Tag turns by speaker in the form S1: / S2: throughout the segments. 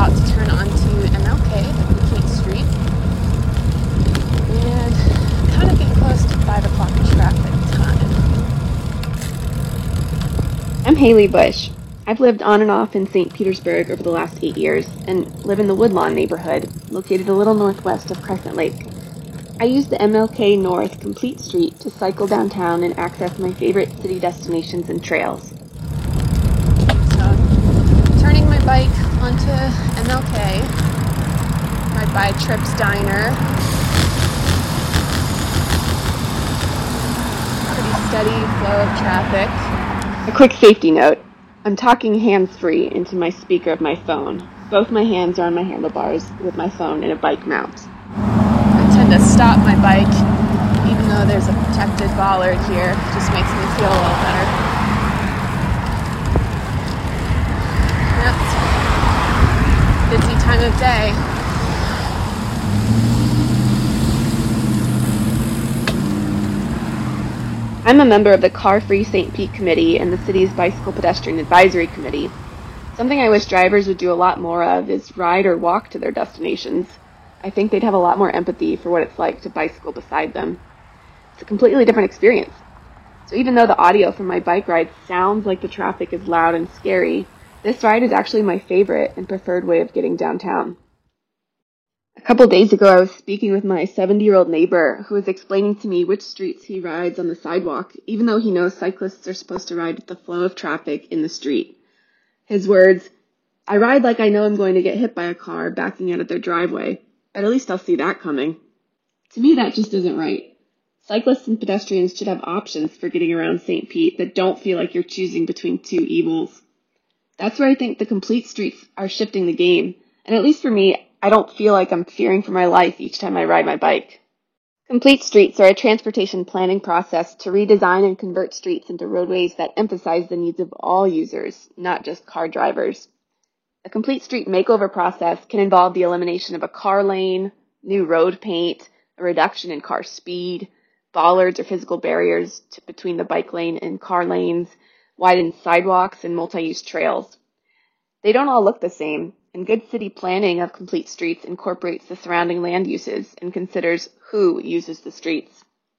S1: about to turn onto MLK, the Complete Street, and kind of getting close to 5 o'clock traffic time.
S2: I'm Haley Bush. I've lived on and off in St. Petersburg over the last 8 years and live in the Woodlawn neighborhood, located a little northwest of Crescent Lake. I use the MLK North Complete Street to cycle downtown and access my favorite city destinations and trails.
S1: So, turning my bike onto MLK, my By Trips Diner. Pretty steady flow of traffic.
S2: A quick safety note. I'm talking hands-free into my speaker of my phone. Both my hands are on my handlebars with my phone in a bike mount.
S1: I tend to stop my bike even though there's a protected bollard here. It just makes me feel a little better. Yep. Busy time of day.
S2: I'm a member of the Car Free St. Pete Committee and the city's Bicycle Pedestrian Advisory Committee. Something I wish drivers would do a lot more of is ride or walk to their destinations. I think they'd have a lot more empathy for what it's like to bicycle beside them. It's a completely different experience. So even though the audio from my bike ride sounds like the traffic is loud and scary, this ride is actually my favorite and preferred way of getting downtown. A couple days ago, I was speaking with my 70-year-old neighbor who was explaining to me which streets he rides on the sidewalk, even though he knows cyclists are supposed to ride with the flow of traffic in the street. His words, "I ride like I know I'm going to get hit by a car backing out of their driveway, but at least I'll see that coming." To me, that just isn't right. Cyclists and pedestrians should have options for getting around St. Pete that don't feel like you're choosing between two evils. That's where I think the complete streets are shifting the game, and at least for me, I don't feel like I'm fearing for my life each time I ride my bike. Complete streets are a transportation planning process to redesign and convert streets into roadways that emphasize the needs of all users, not just car drivers. A complete street makeover process can involve the elimination of a car lane, new road paint, a reduction in car speed, bollards or physical barriers between the bike lane and car lanes, widened sidewalks, and multi-use trails. They don't all look the same, and good city planning of complete streets incorporates the surrounding land uses and considers who uses the streets.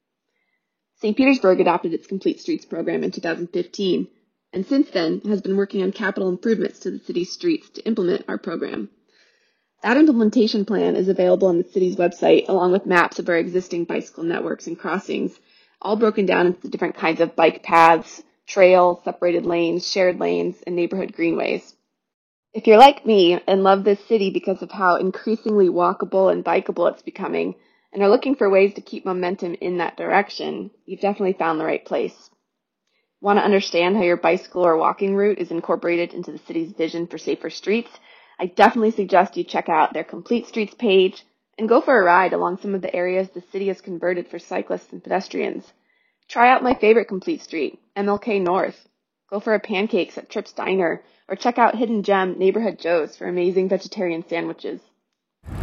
S2: St. Petersburg adopted its Complete Streets program in 2015, and since then has been working on capital improvements to the city's streets to implement our program. That implementation plan is available on the city's website, along with maps of our existing bicycle networks and crossings, all broken down into different kinds of bike paths, trails, separated lanes, shared lanes, and neighborhood greenways. If you're like me and love this city because of how increasingly walkable and bikeable it's becoming, and are looking for ways to keep momentum in that direction, you've definitely found the right place. Want to understand how your bicycle or walking route is incorporated into the city's vision for safer streets? I definitely suggest you check out their Complete Streets page and go for a ride along some of the areas the city has converted for cyclists and pedestrians. Try out my favorite complete street, MLK North. Go for a pancakes at Trips Diner, or check out Hidden Gem Neighborhood Joe's for amazing vegetarian sandwiches.
S1: Okay,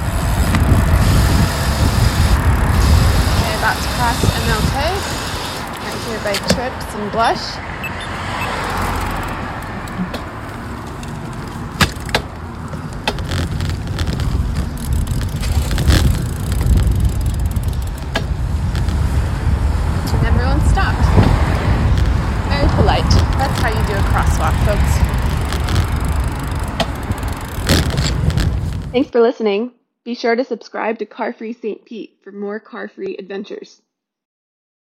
S1: about to cross MLK, right here by Trips and Blush. And everyone stopped. Very polite. That's how you do a crosswalk, folks.
S2: Thanks for listening. Be sure to subscribe to Car Free St. Pete for more car-free adventures.